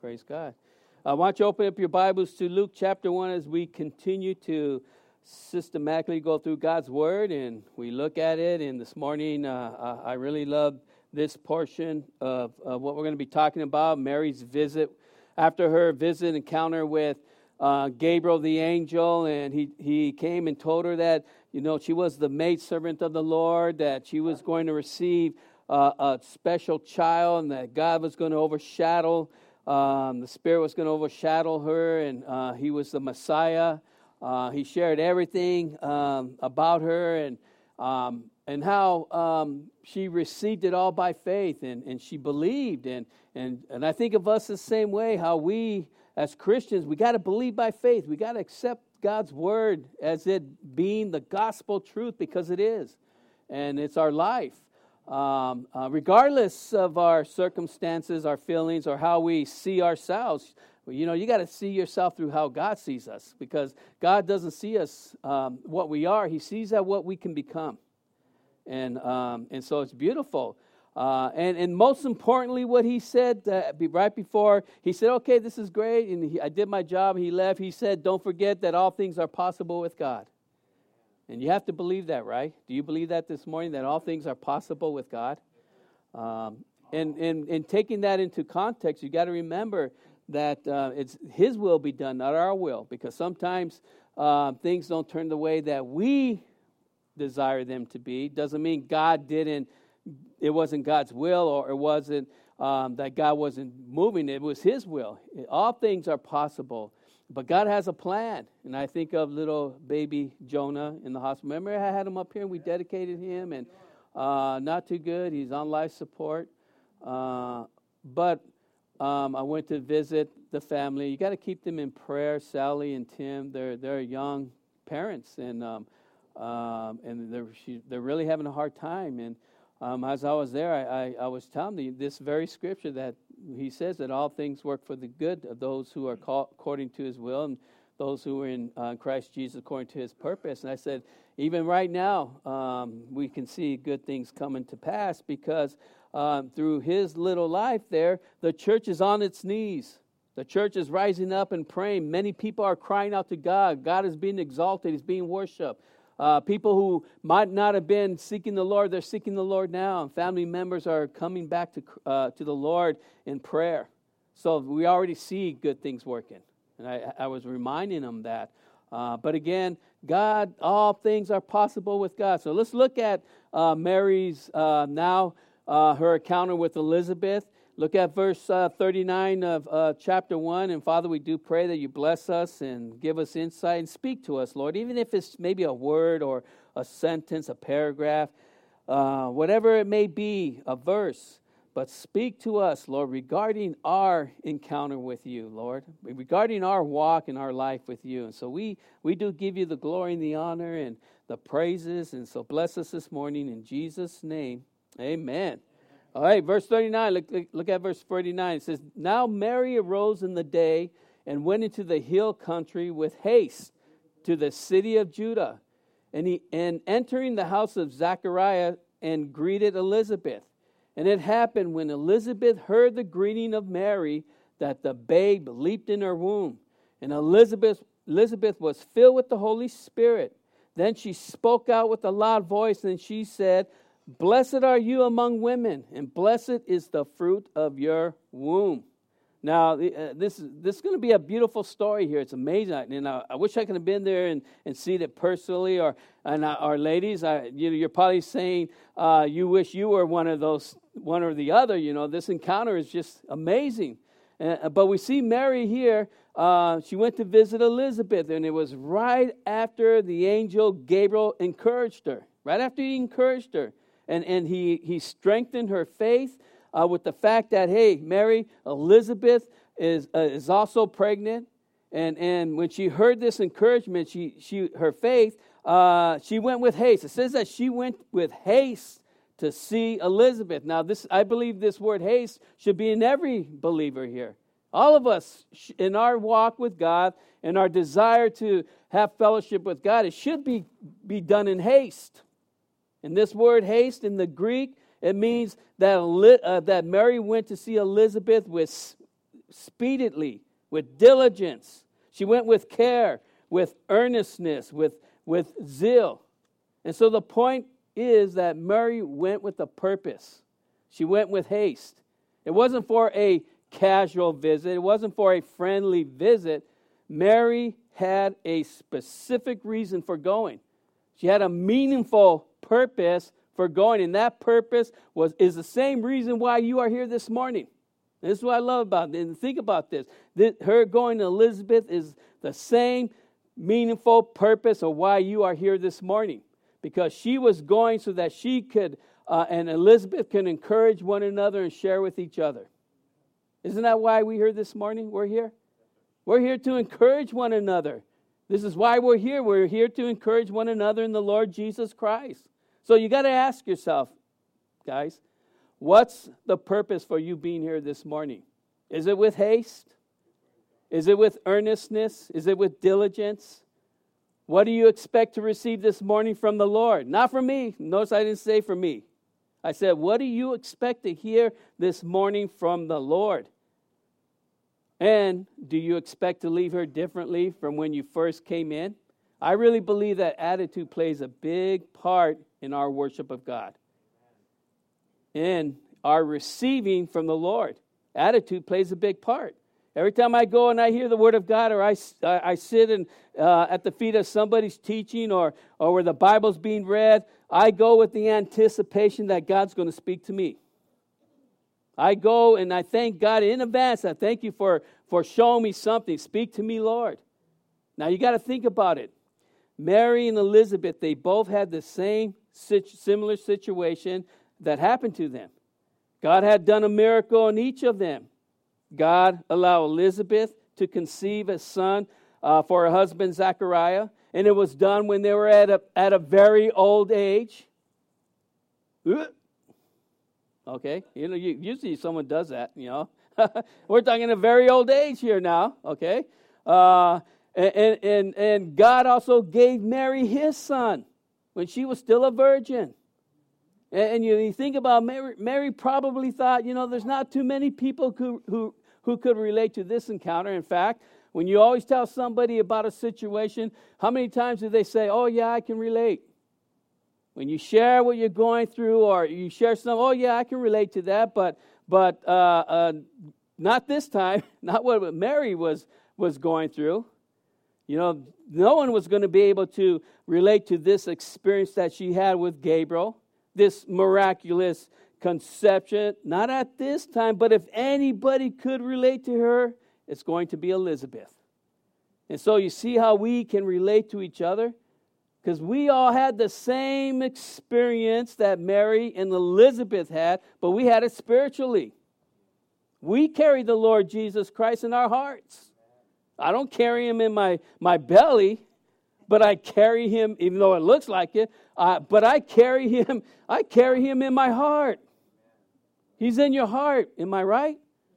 Praise God. I want you to open up your Bibles to Luke chapter 1 as we continue to systematically go through God's Word and we look at it. And this morning, I really love this portion of what we're going to be talking about, Mary's visit. After her visit encounter with Gabriel the angel, and he came and told her that, she was the maidservant of the Lord, that she was going to receive a special child, and that God was going to overshadow the Spirit was going to overshadow her, and He was the Messiah. He shared everything about her, and how she received it all by faith, and she believed, and I think of us the same way. How we as Christians, we got to believe by faith. We got to accept God's word as it being the gospel truth, because it is, and it's our life. Regardless of our circumstances, our feelings, or how we see ourselves, you got to see yourself through how God sees us, because God doesn't see us what we are; He sees at what we can become, and so it's beautiful. And most importantly, what He said right before He said, "Okay, this is great," and I did my job. He left. He said, "Don't forget that all things are possible with God." And you have to believe that, right? Do you believe that this morning, that all things are possible with God? And taking that into context, you got to remember that it's His will be done, not our will, because sometimes things don't turn the way that we desire them to be. Doesn't mean God didn't. It wasn't God's will, or it wasn't that God wasn't moving. It was His will. All things are possible. But God has a plan, and I think of little baby Jonah in the hospital. Remember, I had him up here, and we dedicated him, and not too good. He's on life support. But I went to visit the family. You got to keep them in prayer, Sally and Tim. They're young parents, and they're really having a hard time. And as I was there, I was telling you this very scripture that He says that all things work for the good of those who are called according to His will, and those who are in Christ Jesus according to His purpose. And I said, even right now, we can see good things coming to pass, because through His little life there, the church is on its knees. The church is rising up and praying. Many people are crying out to God. God is being exalted. He's being worshipped. People who might not have been seeking the Lord, they're seeking the Lord now. And family members are coming back to the Lord in prayer. So we already see good things working. And I was reminding them that. But again, God, all things are possible with God. So let's look at Mary's now, her encounter with Elizabeth. Look at verse 39 of chapter 1. And Father, we do pray that You bless us and give us insight and speak to us, Lord, even if it's maybe a word or a sentence, a paragraph, whatever it may be, a verse. But speak to us, Lord, regarding our encounter with You, Lord, regarding our walk and our life with You. And so we do give You the glory and the honor and the praises. And so bless us this morning in Jesus' name. Amen. All right, verse 39, look at verse 49. It says, Now Mary arose in the day and went into the hill country with haste to the city of Judah, and entering the house of Zachariah, and greeted Elizabeth. And it happened, when Elizabeth heard the greeting of Mary, that the babe leaped in her womb. And Elizabeth was filled with the Holy Spirit. Then she spoke out with a loud voice, and she said, Blessed are you among women, and blessed is the fruit of your womb. Now, this is going to be a beautiful story here. It's amazing, and I wish I could have been there and seen it personally. And our ladies, you're probably saying you wish you were one or the other. This encounter is just amazing. But we see Mary here. She went to visit Elizabeth, and it was right after the angel Gabriel encouraged her. Right after he encouraged her. And he strengthened her faith with the fact that, hey, Mary, Elizabeth is also pregnant. And when she heard this encouragement, her faith, she went with haste. It says that she went with haste to see Elizabeth. Now, I believe this word haste should be in every believer here. All of us, in our walk with God and our desire to have fellowship with God, it should be done in haste. And this word haste in the Greek, it means that Mary went to see Elizabeth with speedily, with diligence. She went with care, with earnestness, with zeal. And so the point is that Mary went with a purpose. She went with haste. It wasn't for a casual visit. It wasn't for a friendly visit. Mary had a specific reason for going. She had a meaningful purpose for going, and that purpose is the same reason why you are here this morning. This is what I love about it. And think about this. Her going to Elizabeth is the same meaningful purpose of why you are here this morning. Because she was going so that she could, and Elizabeth can encourage one another and share with each other. Isn't that why we're here this morning? We're here? We're here to encourage one another. This is why we're here. We're here to encourage one another in the Lord Jesus Christ. So you got to ask yourself, guys, what's the purpose for you being here this morning? Is it with haste? Is it with earnestness? Is it with diligence? What do you expect to receive this morning from the Lord? Not from me. Notice I didn't say from me. I said, what do you expect to hear this morning from the Lord? And do you expect to leave here differently from when you first came in? I really believe that attitude plays a big part in our worship of God. In our receiving from the Lord. Attitude plays a big part. Every time I go and I hear the Word of God, or I sit at the feet of somebody's teaching, or where the Bible's being read, I go with the anticipation that God's going to speak to me. I go and I thank God in advance. I thank you for showing me something. Speak to me, Lord. Now you got to think about it. Mary and Elizabeth, they both had the same similar situation that happened to them. God had done a miracle in each of them. God allowed Elizabeth to conceive a son for her husband Zechariah, and it was done when they were at a very old age. Okay, usually someone does that, We're talking a very old age here now, okay? And God also gave Mary his son when she was still a virgin. And you think about Mary probably thought, there's not too many people who could relate to this encounter. In fact, when you always tell somebody about a situation, how many times do they say, oh, yeah, I can relate? When you share what you're going through, or you share something, oh, yeah, I can relate to that, but not this time, not what Mary was going through. No one was going to be able to relate to this experience that she had with Gabriel, this miraculous conception. Not at this time, but if anybody could relate to her, it's going to be Elizabeth. And so you see how we can relate to each other? Because we all had the same experience that Mary and Elizabeth had, but we had it spiritually. We carry the Lord Jesus Christ in our hearts. I don't carry him in my belly, but I carry him, even though it looks like it, but I carry him in my heart. He's in your heart, am I right?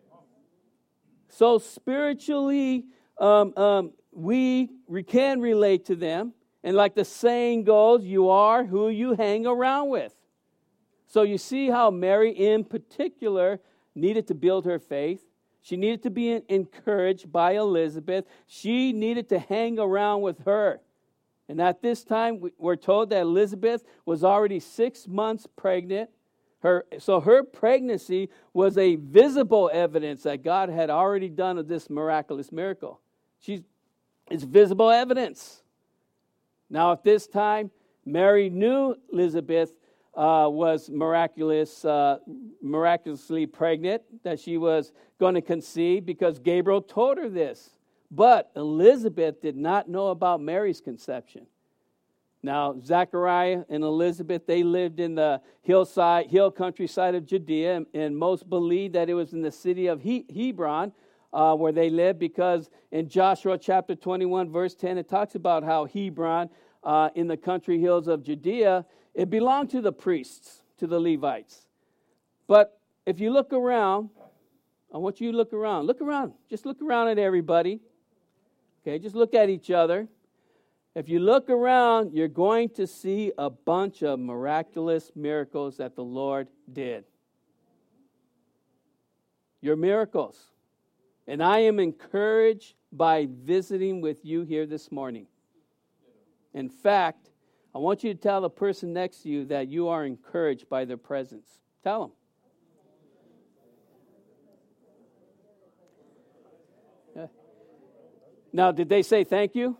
So spiritually, we can relate to them. And like the saying goes, you are who you hang around with. So you see how Mary in particular needed to build her faith. She needed to be encouraged by Elizabeth. She needed to hang around with her. And at this time, we're told that Elizabeth was already 6 months pregnant. So her pregnancy was a visible evidence that God had already done of this miraculous miracle. It's visible evidence. Now, at this time, Mary knew Elizabeth was miraculously pregnant, that she was going to conceive because Gabriel told her this. But Elizabeth did not know about Mary's conception. Now, Zechariah and Elizabeth, they lived in the hill countryside of Judea, and most believe that it was in the city of Hebron where they lived, because in Joshua chapter 21, verse 10, it talks about how Hebron in the country hills of Judea, it belonged to the priests, to the Levites. But if you look around, I want you to look around. Just look around at everybody. Okay, just look at each other. If you look around, you're going to see a bunch of miraculous miracles that the Lord did. Your miracles. And I am encouraged by visiting with you here this morning. In fact, I want you to tell the person next to you that you are encouraged by their presence. Tell them. Yeah. Now, did they say thank you?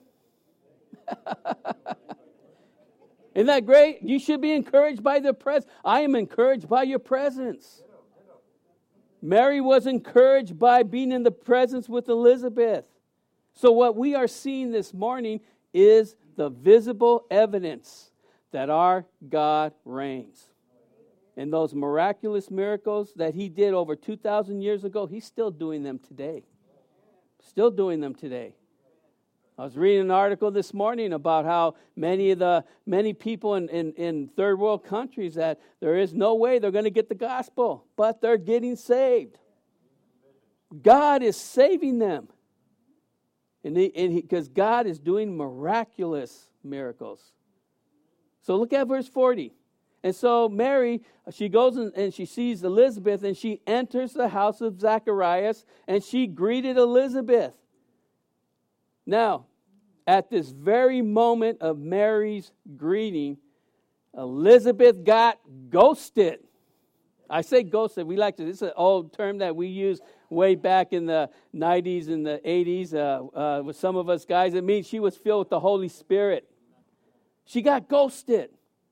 Isn't that great? You should be encouraged by their presence. I am encouraged by your presence. Mary was encouraged by being in the presence with Elizabeth. So what we are seeing this morning is the visible evidence that our God reigns. And those miraculous miracles that he did over 2,000 years ago, he's still doing them today. Still doing them today. I was reading an article this morning about how many people in third world countries that there is no way they're going to get the gospel, but they're getting saved. God is saving them. Because God is doing miraculous miracles. So look at verse 40. And so Mary, she goes and she sees Elizabeth, and she enters the house of Zacharias, and she greeted Elizabeth. Now, at this very moment of Mary's greeting, Elizabeth got ghosted. I say ghosted. This is an old term that we use way back in the 90s and the 80s with some of us guys. It means she was filled with the Holy Spirit. She got ghosted.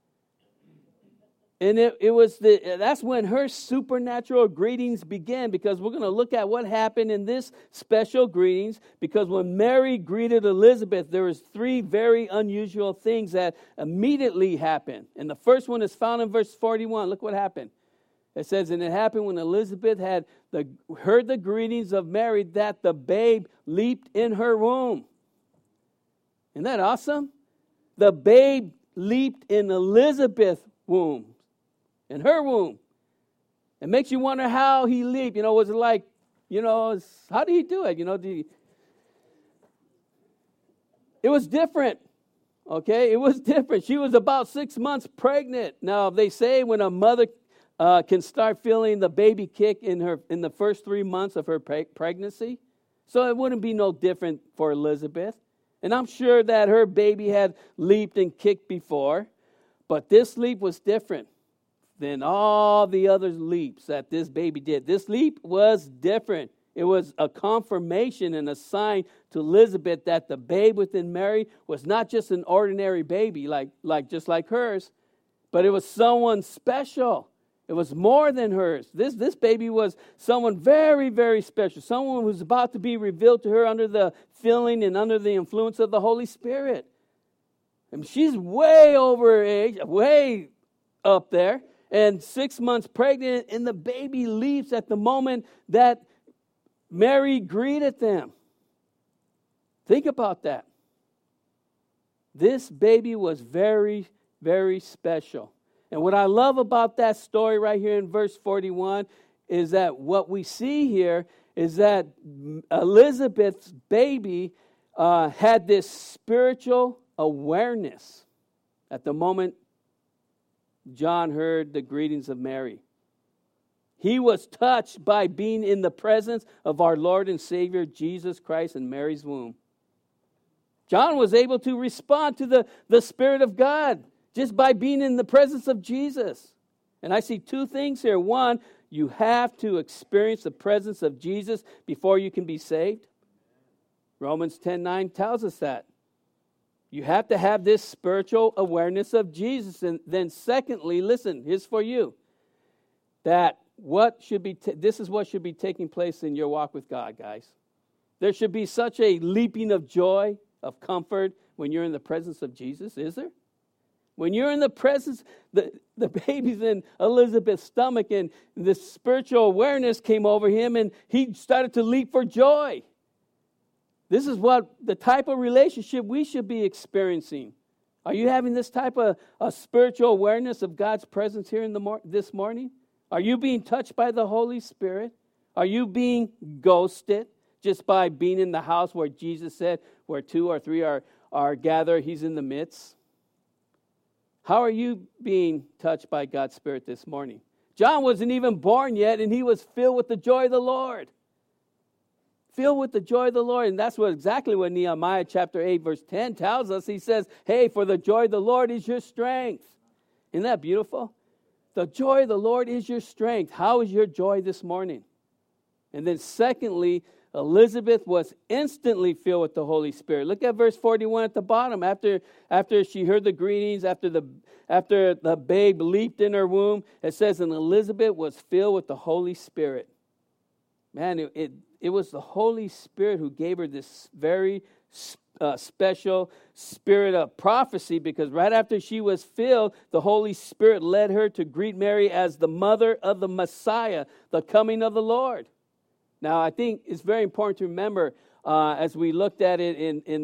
And that's when her supernatural greetings began, because we're going to look at what happened in this special greetings. Because when Mary greeted Elizabeth, there was 3 very unusual things that immediately happened. And the first one is found in verse 41. Look what happened. It says, and it happened when Elizabeth had heard the greetings of Mary that the babe leaped in her womb. Isn't that awesome? The babe leaped in Elizabeth's womb. In her womb. It makes you wonder how he leaped. Was it like, how did he do it? It was different. Okay, it was different. She was about 6 months pregnant. Now, they say when a mother can start feeling the baby kick in the first 3 months of her pregnancy. So it wouldn't be no different for Elizabeth. And I'm sure that her baby had leaped and kicked before. But this leap was different than all the other leaps that this baby did. This leap was different. It was a confirmation and a sign to Elizabeth that the babe within Mary was not just an ordinary baby just like hers, but it was someone special. It was more than hers. This baby was someone very, very special. Someone who was about to be revealed to her under the filling and under the influence of the Holy Spirit. And she's way over age, way up there, and 6 months pregnant, and the baby leaps at the moment that Mary greeted them. Think about that. This baby was very, very special. And what I love about that story right here in verse 41 is that what we see here is that Elizabeth's baby had this spiritual awareness at the moment John heard the greetings of Mary. He was touched by being in the presence of our Lord and Savior Jesus Christ in Mary's womb. John was able to respond to the Spirit of God just by being in the presence of Jesus. And I see 2 things here. One, you have to experience the presence of Jesus before you can be saved. Romans 10:9 tells us that. You have to have this spiritual awareness of Jesus. And then secondly, listen, here's for you. That this is what should be taking place in your walk with God, guys. There should be such a leaping of joy, of comfort when you're in the presence of Jesus, is there? When you're in the presence, the baby's in Elizabeth's stomach, and this spiritual awareness came over him, and he started to leap for joy. This is what the type of relationship we should be experiencing. Are you having this type of spiritual awareness of God's presence here this morning? Are you being touched by the Holy Spirit? Are you being ghosted just by being in the house where Jesus said, where 2 or 3 are gathered, he's in the midst? How are you being touched by God's Spirit this morning? John wasn't even born yet, and he was filled with the joy of the Lord. Filled with the joy of the Lord. And that's exactly what Nehemiah chapter 8 verse 10 tells us. He says, hey, for the joy of the Lord is your strength. Isn't that beautiful? The joy of the Lord is your strength. How is your joy this morning? And then secondly, Elizabeth was instantly filled with the Holy Spirit. Look at verse 41 at the bottom. After she heard the greetings, after the babe leaped in her womb, it says, and Elizabeth was filled with the Holy Spirit. Man, it was the Holy Spirit who gave her this very special spirit of prophecy, because right after she was filled, the Holy Spirit led her to greet Mary as the mother of the Messiah, the coming of the Lord. Now, I think it's very important to remember, as we looked at it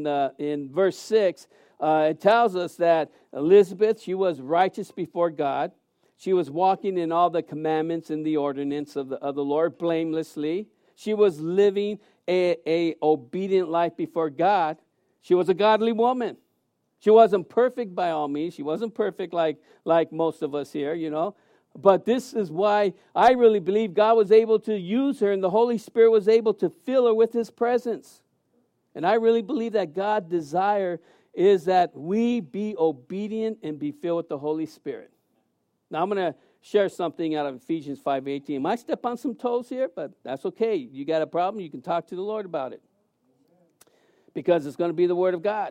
in verse 6, it tells us that Elizabeth, she was righteous before God. She was walking in all the commandments and the ordinance of the Lord blamelessly. She was living a obedient life before God. She was a godly woman. She wasn't perfect by all means. She wasn't perfect like most of us here, you know. But this is why I really believe God was able to use her, and the Holy Spirit was able to fill her with His presence. And I really believe that God's desire is that we be obedient and be filled with the Holy Spirit. Now I'm going to share something out of Ephesians 5:18. I might step on some toes here, but that's okay. You got a problem, you can talk to the Lord about it, because it's going to be the Word of God.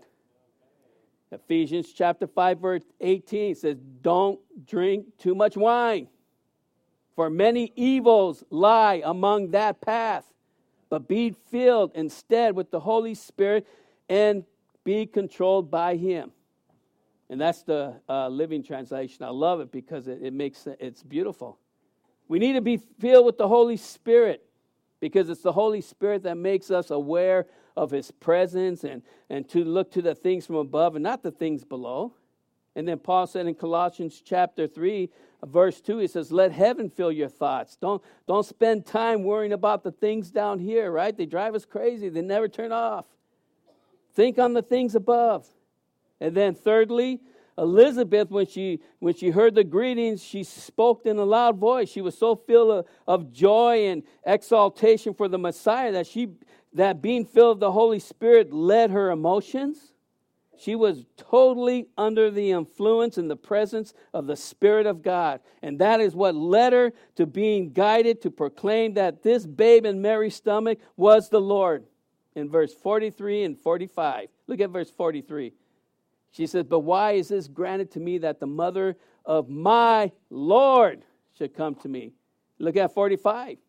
Ephesians chapter 5 verse 18 says, don't drink too much wine, for many evils lie among that path, but be filled instead with the Holy Spirit and be controlled by Him. And that's the Living Translation. I love it because it's beautiful. We need to be filled with the Holy Spirit, because it's the Holy Spirit that makes us aware of His presence and to look to the things from above and not the things below. And then Paul said in Colossians chapter 3, verse 2, he says, let heaven fill your thoughts. Don't spend time worrying about the things down here, right? They drive us crazy. They never turn off. Think on the things above. And then thirdly, Elizabeth, when she heard the greetings, she spoke in a loud voice. She was so filled of joy and exaltation for the Messiah that being filled with the Holy Spirit led her emotions. She was totally under the influence and the presence of the Spirit of God. And that is what led her to being guided to proclaim that this babe in Mary's stomach was the Lord. In verse 43 and 45. Look at verse 43. She says, but why is this granted to me that the mother of my Lord should come to me? Look at 45.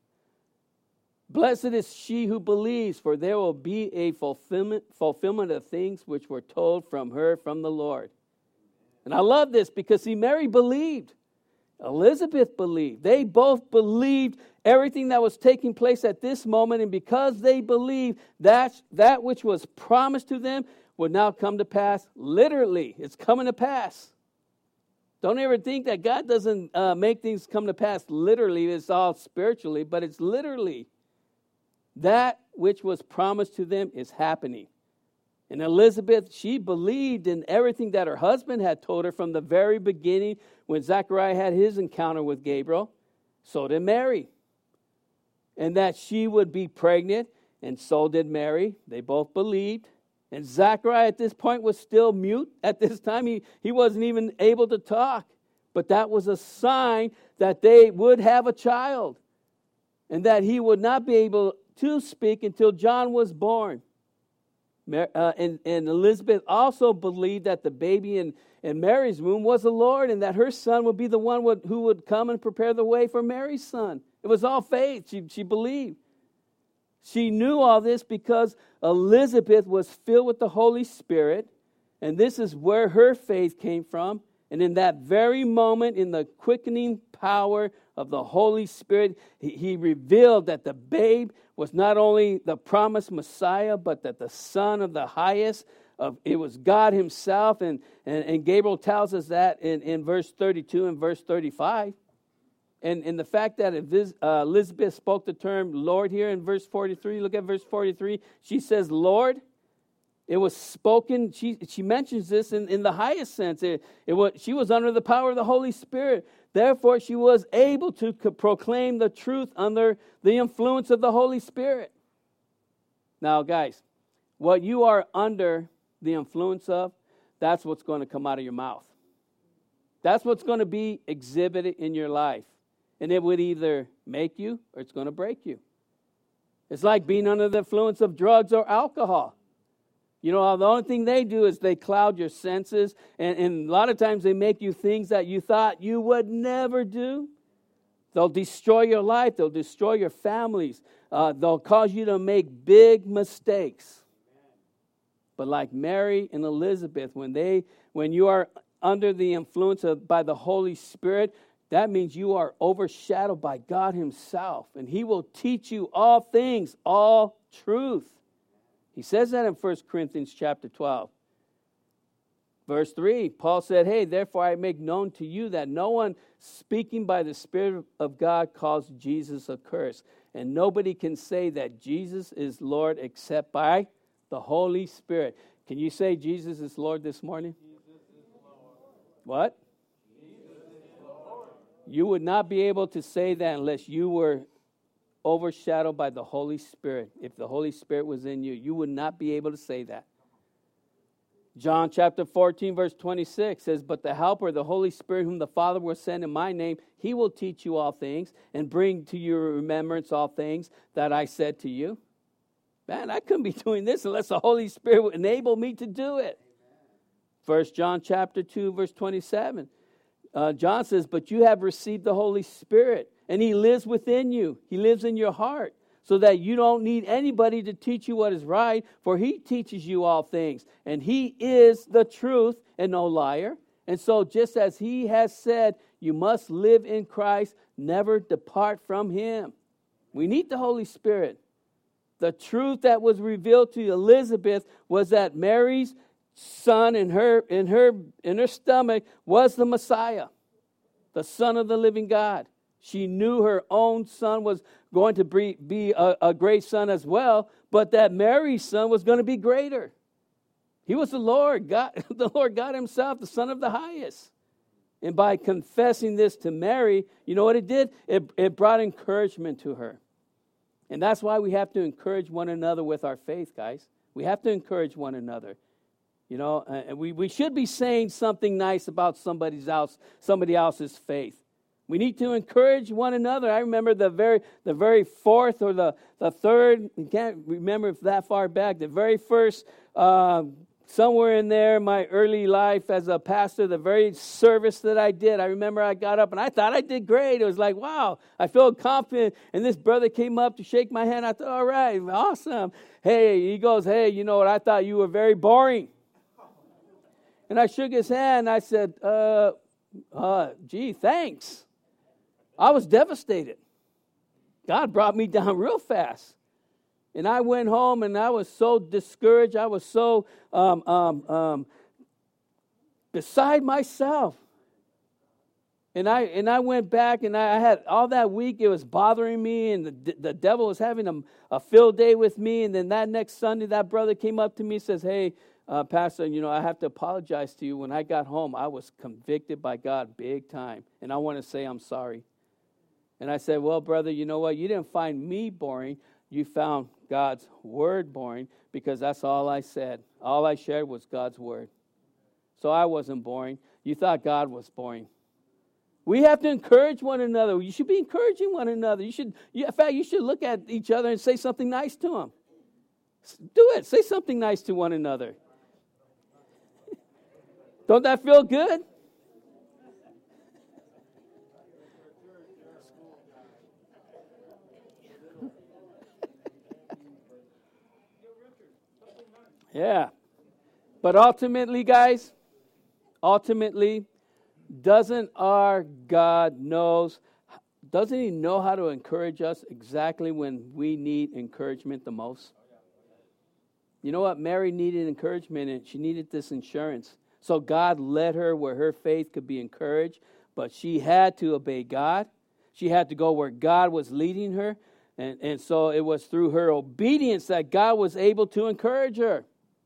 Blessed is she who believes, for there will be a fulfillment of things which were told from her from the Lord. And I love this because, see, Mary believed. Elizabeth believed. They both believed everything that was taking place at this moment. And because they believed, that which was promised to them would now come to pass. Literally, it's coming to pass. Don't ever think that God doesn't make things come to pass literally. It's all spiritually, but it's literally. That which was promised to them is happening. And Elizabeth, she believed in everything that her husband had told her from the very beginning when Zechariah had his encounter with Gabriel. So did Mary. And that she would be pregnant, and so did Mary. They both believed. And Zechariah at this point was still mute. At this time, he wasn't even able to talk. But that was a sign that they would have a child, and that he would not be able to speak until John was born. And Elizabeth also believed that the baby in Mary's womb was the Lord, and that her son would be the one who would come and prepare the way for Mary's son. It was all faith. She believed. She knew all this because Elizabeth was filled with the Holy Spirit, and this is where her faith came from. And in that very moment, in the quickening power of the Holy Spirit, he revealed that the babe was not only the promised Messiah, but that the Son of the Highest, it was God Himself. And Gabriel tells us that in verse 32 and verse 35. And the fact that Elizabeth spoke the term Lord here in verse 43, look at verse 43. She says, Lord. It was spoken, she mentions this in the highest sense. She was under the power of the Holy Spirit. Therefore, she was able to proclaim the truth under the influence of the Holy Spirit. Now, guys, what you are under the influence of, that's what's going to come out of your mouth. That's what's going to be exhibited in your life. And it would either make you or it's going to break you. It's like being under the influence of drugs or alcohol. You know, the only thing they do is they cloud your senses. And a lot of times they make you things that you thought you would never do. They'll destroy your life. They'll destroy your families. They'll cause you to make big mistakes. But like Mary and Elizabeth, when you are under the influence by the Holy Spirit, that means you are overshadowed by God himself. And he will teach you all things, all truth. He says that in 1 Corinthians chapter 12. Verse 3, Paul said, hey, therefore I make known to you that no one speaking by the Spirit of God calls Jesus accursed. And nobody can say that Jesus is Lord except by the Holy Spirit. Can you say Jesus is Lord this morning? Jesus is Lord. What? Jesus is Lord. You would not be able to say that unless you were overshadowed by the Holy Spirit. If the Holy Spirit was in you, you would not be able to say that. John chapter 14, verse 26 says, but the Helper, the Holy Spirit, whom the Father will send in my name, he will teach you all things and bring to your remembrance all things that I said to you. Man, I couldn't be doing this unless the Holy Spirit would enable me to do it. 1 John chapter 2, verse 27. John says, but you have received the Holy Spirit, and he lives within you. He lives in your heart, so that you don't need anybody to teach you what is right, for he teaches you all things. And he is the truth and no liar. And so just as he has said, you must live in Christ, never depart from him. We need the Holy Spirit. The truth that was revealed to Elizabeth was that Mary's son in her stomach was the Messiah, the Son of the living God. She knew her own son was going to be a great son as well, but that Mary's son was going to be greater. He was the Lord God, the Lord God himself, the Son of the highest. And by confessing this to Mary, you know what it did? It brought encouragement to her. And that's why we have to encourage one another with our faith, guys. We have to encourage one another. You know, and we should be saying something nice about somebody else's faith. We need to encourage one another. I remember the very fourth or the third, I can't remember if that far back, the very first, somewhere in there, my early life as a pastor, the very service that I did, I remember I got up and I thought I did great. It was like, wow, I felt confident. And this brother came up to shake my hand. I thought, all right, awesome. Hey, he goes, hey, you know what? I thought you were very boring. And I shook his hand. I said, gee, thanks. I was devastated. God brought me down real fast. And I went home and I was so discouraged. I was so beside myself. And I went back and I had all that week it was bothering me, and the devil was having a field day with me. And then that next Sunday, that brother came up to me and says, hey, Pastor, you know, I have to apologize to you. When I got home, I was convicted by God big time. And I want to say I'm sorry. And I said, well, brother, you know what? You didn't find me boring. You found God's word boring, because that's all I said. All I shared was God's word. So I wasn't boring. You thought God was boring. We have to encourage one another. You should be encouraging one another. In fact, you should look at each other and say something nice to them. Do it. Say something nice to one another. Don't that feel good? Yeah. But ultimately, guys, doesn't our God doesn't he know how to encourage us exactly when we need encouragement the most? You know what? Mary needed encouragement, and she needed this insurance. So God led her where her faith could be encouraged, but she had to obey God. She had to go where God was leading her. And so it was through her obedience that God was able to encourage her.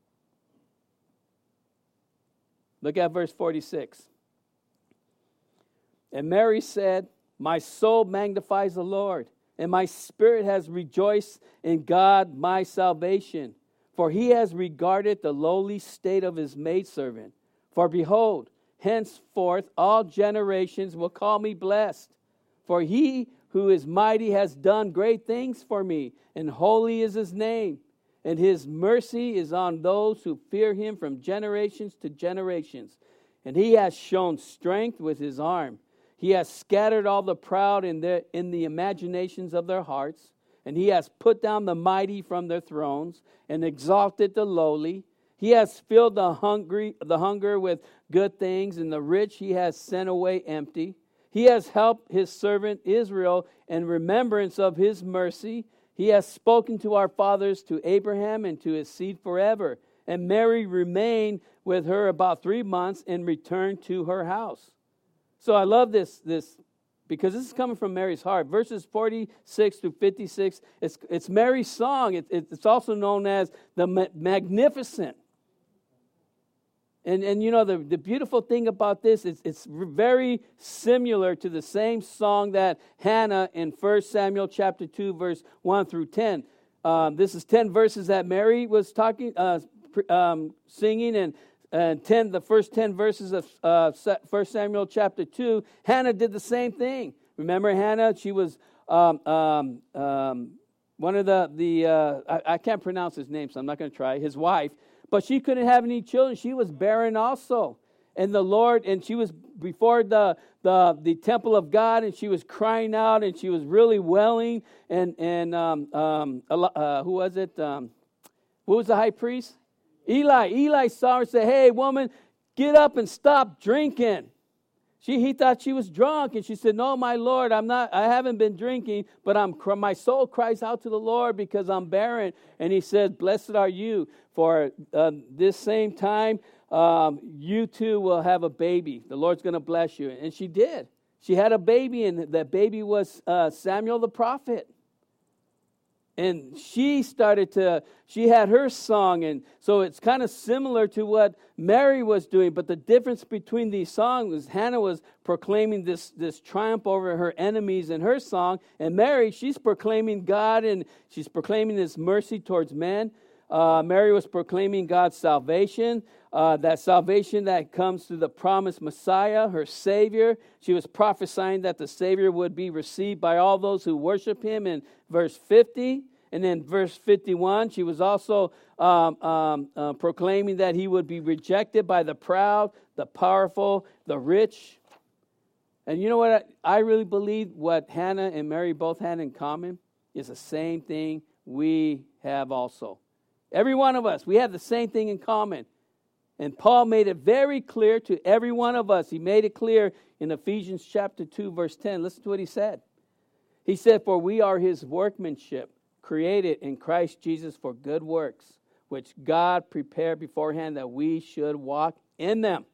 Look at verse 46. And Mary said, my soul magnifies the Lord, and my spirit has rejoiced in God my salvation. For he has regarded the lowly state of his maidservant. For behold, henceforth all generations will call me blessed. For he who is mighty has done great things for me, and holy is his name. And his mercy is on those who fear him from generations to generations. And he has shown strength with his arm. He has scattered all the proud in the imaginations of their hearts. And he has put down the mighty from their thrones and exalted the lowly. He has filled the hunger with good things, and the rich he has sent away empty. He has helped his servant Israel in remembrance of his mercy. He has spoken to our fathers, to Abraham, and to his seed forever. And Mary remained with her about 3 months and returned to her house. So I love this because this is coming from Mary's heart. Verses 46 to 56, it's Mary's song. It's also known as the Magnificent. And you know, the beautiful thing about this is it's very similar to the same song that Hannah in 1 Samuel chapter 2, verse 1 through 10. This is 10 verses that Mary was singing, and the first 10 verses of 1 Samuel chapter 2, Hannah did the same thing. Remember Hannah? She was one of I can't pronounce his name, so I'm not going to try, his wife. But she couldn't have any children. She was barren also. And the Lord, and she was before the temple of God, and she was crying out, and she was really wailing. And who was it? Who was the high priest? Eli. Eli saw her and said, "Hey, woman, get up and stop drinking." He thought she was drunk, and she said, "No, my Lord, I haven't been drinking, but my soul cries out to the Lord because I'm barren." And he said, "Blessed are you, for this same time you too will have a baby. The Lord's going to bless you." And she did. She had a baby, and that baby was Samuel the prophet. And she had her song, and so it's kind of similar to what Mary was doing, but the difference between these songs was Hannah was proclaiming this triumph over her enemies in her song, and Mary, she's proclaiming God, and she's proclaiming His mercy towards men. Mary was proclaiming God's salvation, that salvation that comes through the promised Messiah, her Savior. She was prophesying that the Savior would be received by all those who worship Him in verse 50. And then verse 51, she was also proclaiming that He would be rejected by the proud, the powerful, the rich. And you know what? I really believe what Hannah and Mary both had in common is the same thing we have also. Every one of us, we have the same thing in common. And Paul made it very clear to every one of us. He made it clear in Ephesians chapter 2, verse 10. Listen to what he said. He said, "For we are His workmanship, created in Christ Jesus for good works, which God prepared beforehand that we should walk in them."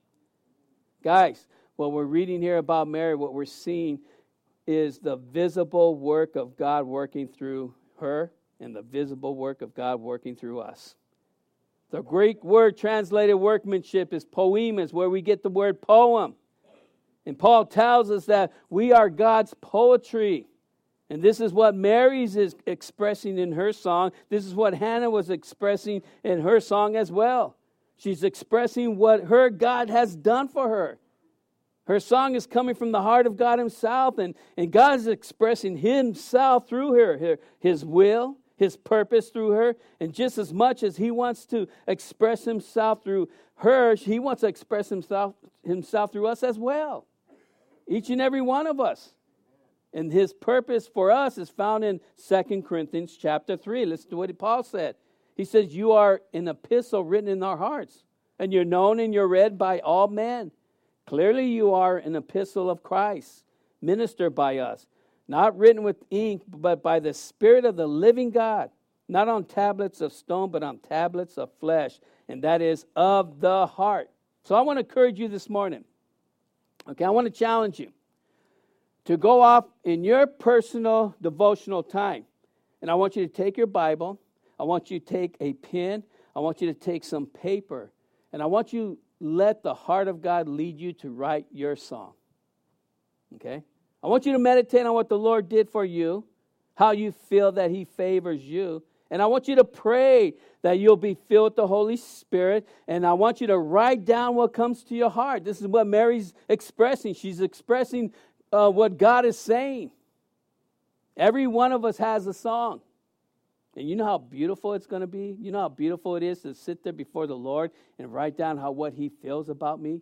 Guys, what we're reading here about Mary, what we're seeing is the visible work of God working through her and the visible work of God working through us. The Greek word translated workmanship is poemas, where we get the word poem. And Paul tells us that we are God's poetry. And this is what Mary's is expressing in her song. This is what Hannah was expressing in her song as well. She's expressing what her God has done for her. Her song is coming from the heart of God Himself, and God is expressing Himself through her, His will, His purpose through her. And just as much as He wants to express Himself through her, He wants to express Himself through us as well. Each and every one of us. And His purpose for us is found in 2 Corinthians chapter 3. Listen to what Paul said. He says, "You are an epistle written in our hearts, and you're known and you're read by all men. Clearly you are an epistle of Christ, ministered by us, not written with ink, but by the Spirit of the living God, not on tablets of stone, but on tablets of flesh, and that is of the heart." So I want to encourage you this morning. Okay, I want to challenge you to go off in your personal devotional time. And I want you to take your Bible. I want you to take a pen. I want you to take some paper. And I want you to let the heart of God lead you to write your song. Okay? I want you to meditate on what the Lord did for you, how you feel that he favors you. And I want you to pray that you'll be filled with the Holy Spirit. And I want you to write down what comes to your heart. This is what Mary's expressing. She's expressing what God is saying. Every one of us has a song. And you know how beautiful it's going to be? You know how beautiful it is to sit there before the Lord and write down what he feels about me?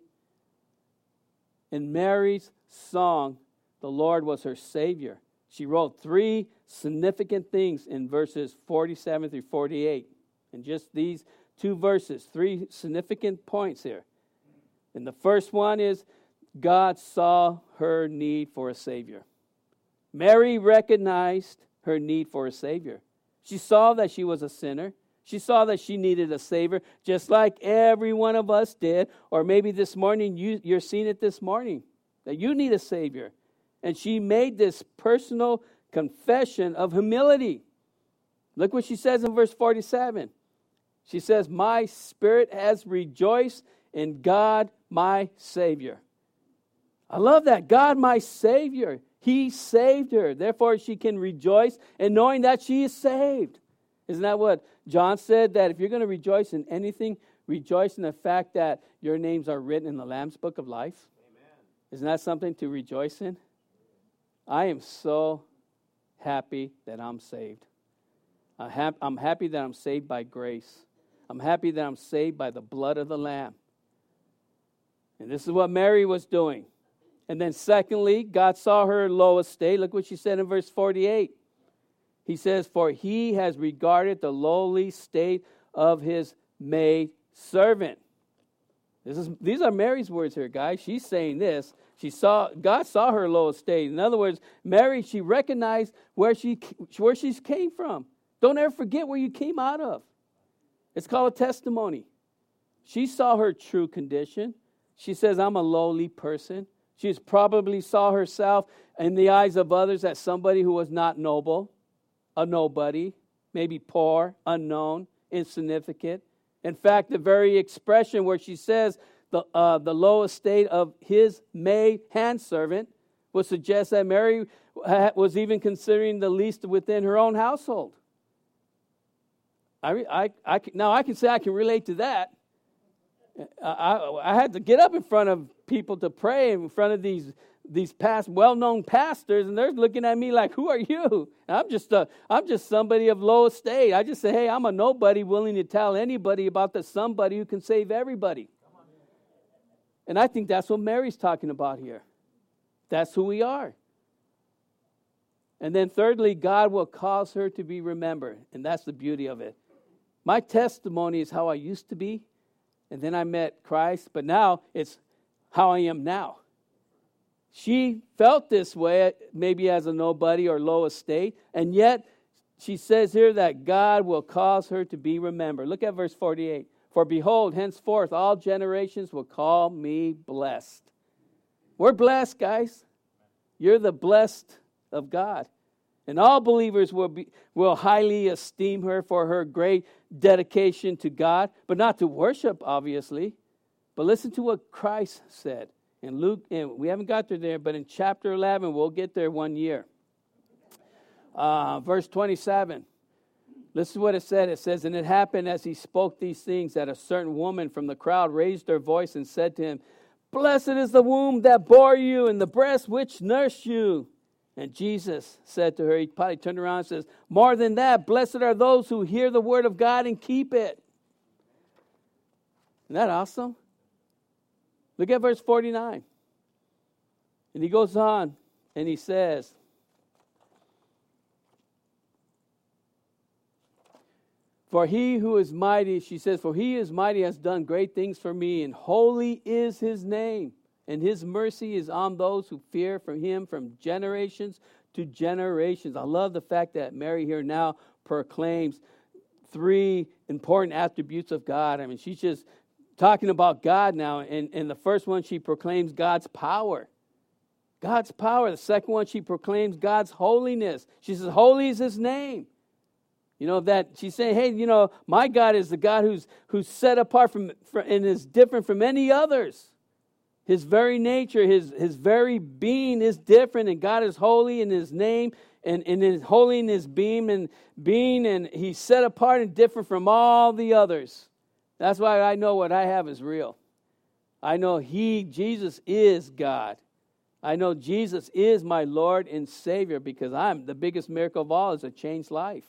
In Mary's song, the Lord was her Savior. She wrote 3 significant things in verses 47 through 48. And just these 2 verses, 3 significant points here. And the first one is, God saw her need for a Savior. Mary recognized her need for a Savior. She saw that she was a sinner. She saw that she needed a Savior, just like every one of us did. Or maybe this morning, you're seeing it this morning, that you need a Savior. And she made this personal confession of humility. Look what she says in verse 47. She says, my spirit has rejoiced in God, my Savior. I love that. God, my Savior. He saved her. Therefore, she can rejoice in knowing that she is saved. Isn't that what John said? That if you're going to rejoice in anything, rejoice in the fact that your names are written in the Lamb's Book of Life. Amen. Isn't that something to rejoice in? I am so happy that I'm saved. I'm happy that I'm saved by grace. I'm happy that I'm saved by the blood of the Lamb. And this is what Mary was doing. And then secondly, God saw her low estate. Look what she said in verse 48. He says, for he has regarded the lowly state of his maid servant. These are Mary's words here, guys. She's saying this. God saw her low estate. In other words, Mary, she recognized where she came from. Don't ever forget where you came out of. It's called a testimony. She saw her true condition. She says, I'm a lowly person. She probably saw herself in the eyes of others as somebody who was not noble, a nobody, maybe poor, unknown, insignificant. In fact, the very expression where she says the low estate of his maid handservant would suggest that Mary was even considering the least within her own household. Now I can say I can relate to that. I had to get up in front of people to pray in front of these past well-known pastors, and they're looking at me like, "Who are you?" And I'm just somebody of low estate. I just say, "Hey, I'm a nobody willing to tell anybody about the somebody who can save everybody." And I think that's what Mary's talking about here. That's who we are. And then thirdly, God will cause her to be remembered, and that's the beauty of it. My testimony is how I used to be. And then I met Christ, but now it's how I am now. She felt this way, maybe as a nobody or low estate, and yet she says here that God will cause her to be remembered. Look at verse 48. For behold, henceforth all generations will call me blessed. We're blessed, guys. You're the blessed of God. And all believers will highly esteem her for her great dedication to God, but not to worship, obviously. But listen to what Christ said in Luke, and we haven't got there, but in chapter 11, we'll get there one year. Verse 27. Listen to what it said. It says, and it happened as he spoke these things that a certain woman from the crowd raised her voice and said to him, blessed is the womb that bore you and the breast which nursed you. And Jesus said to her, he probably turned around and says, more than that, blessed are those who hear the word of God and keep it. Isn't that awesome? Look at verse 49. And he goes on and he says, for he who is mighty, she says, for he is mighty has done great things for me, and holy is his name. And his mercy is on those who fear from him from generations to generations. I love the fact that Mary here now proclaims 3 important attributes of God. I mean, she's just talking about God now. And the first one, she proclaims God's power. God's power. The second one, she proclaims God's holiness. She says, holy is his name. You know, that she's saying, hey, you know, my God is the God who's set apart from and is different from any others. His very nature, his very being is different, and God is holy in his name and in his holiness being, and he's set apart and different from all the others. That's why I know what I have is real. I know Jesus is God. I know Jesus is my Lord and Savior, because the biggest miracle of all is a changed life.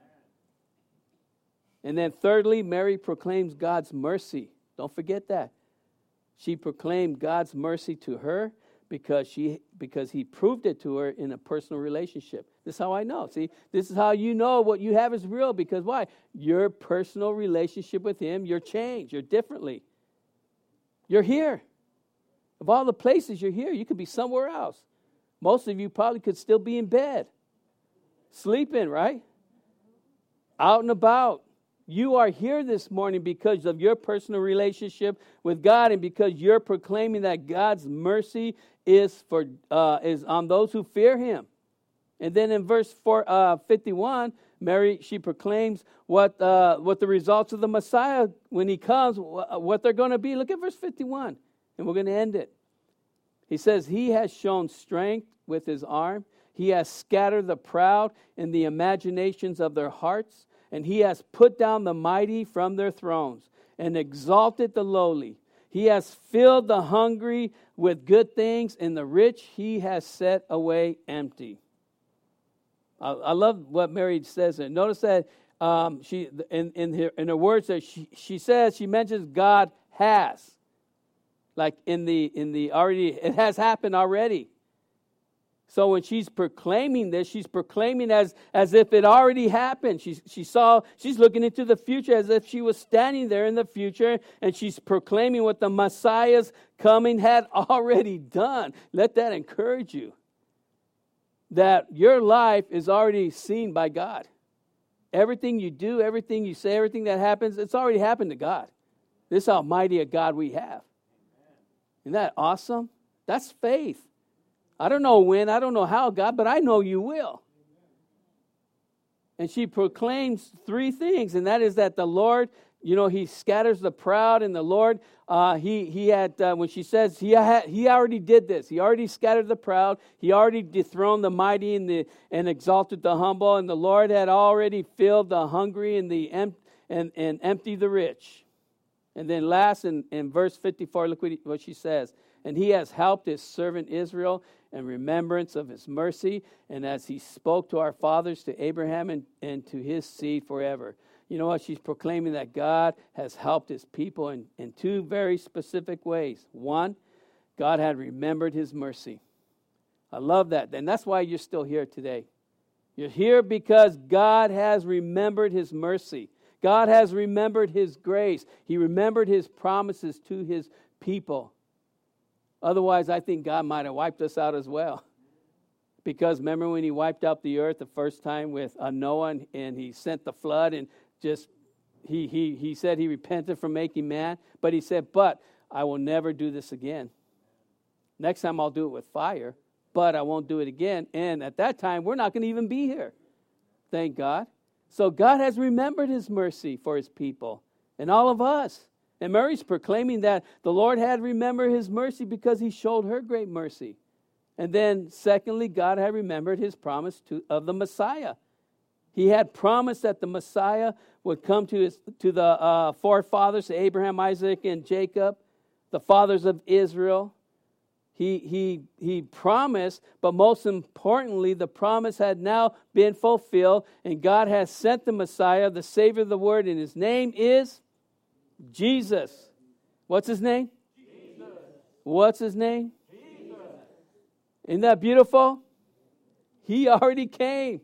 And then thirdly, Mary proclaims God's mercy. Don't forget that. She proclaimed God's mercy to her because he proved it to her in a personal relationship. This is how I know. See, this is how you know what you have is real, because why? Your personal relationship with him, you're changed. You're differently. You're here. Of all the places you're here, you could be somewhere else. Most of you probably could still be in bed, sleeping, right? Out and about. You are here this morning because of your personal relationship with God, and because you're proclaiming that God's mercy is on those who fear him. And then in verse 51, Mary, she proclaims what the results of the Messiah, when he comes, what they're going to be. Look at verse 51, and we're going to end it. He says, he has shown strength with his arm. He has scattered the proud in the imaginations of their hearts. And he has put down the mighty from their thrones and exalted the lowly. He has filled the hungry with good things, and the rich he has set away empty. I love what Mary says there. Notice that she in her words that she says, she mentions God has. Like in the already, it has happened already. So when she's proclaiming this, she's proclaiming as if it already happened. She's looking into the future as if she was standing there in the future, and she's proclaiming what the Messiah's coming had already done. Let that encourage you. That your life is already seen by God. Everything you do, everything you say, everything that happens, it's already happened to God. This is how mighty a God we have. Isn't that awesome? That's faith. I don't know when, I don't know how, God, but I know you will. And she proclaims three things, and that is that the Lord, he scatters the proud, and the Lord, he had, when she says, he already did this. He already scattered the proud. He already dethroned the mighty and exalted the humble, and the Lord had already filled the hungry and emptied the rich. And then last, in verse 54, look what she says. And he has helped his servant Israel in remembrance of his mercy, and as he spoke to our fathers, to Abraham and to his seed forever. You know what? She's proclaiming that God has helped his people in two very specific ways. One, God had remembered his mercy. I love that. And that's why you're still here today. You're here because God has remembered his mercy. God has remembered his grace. He remembered his promises to his people. Otherwise, I think God might have wiped us out as well. Because remember when he wiped out the earth the first time with Noah, and he sent the flood, and just he said he repented from making man, but he said, but I will never do this again. Next time I'll do it with fire, but I won't do it again. And at that time, we're not going to even be here. Thank God. So God has remembered his mercy for his people and all of us. And Mary's proclaiming that the Lord had remembered his mercy because he showed her great mercy. And then secondly, God had remembered his promise of the Messiah. He had promised that the Messiah would come to the forefathers, to Abraham, Isaac, and Jacob, the fathers of Israel. He promised, but most importantly, the promise had now been fulfilled, and God has sent the Messiah, the Savior of the world, and his name is Jesus. What's his name? Jesus. What's his name? Jesus. Isn't that beautiful? He already came.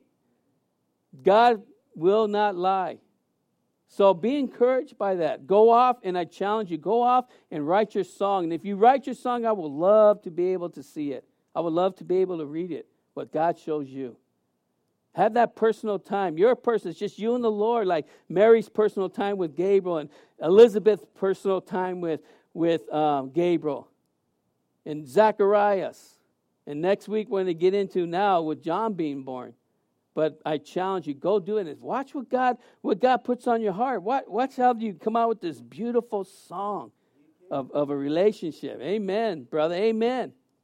God will not lie. So be encouraged by that. Go off, and I challenge you, go off and write your song. And if you write your song, I would love to be able to see it. I would love to be able to read it, what God shows you. Have that personal time. Your person, it's just you and the Lord, like Mary's personal time with Gabriel and Elizabeth's personal time with Gabriel and Zacharias. And next week we're going to get into now with John being born. But I challenge you, go do it. Watch what God puts on your heart. Watch how you come out with this beautiful song of a relationship. Amen, brother. Amen.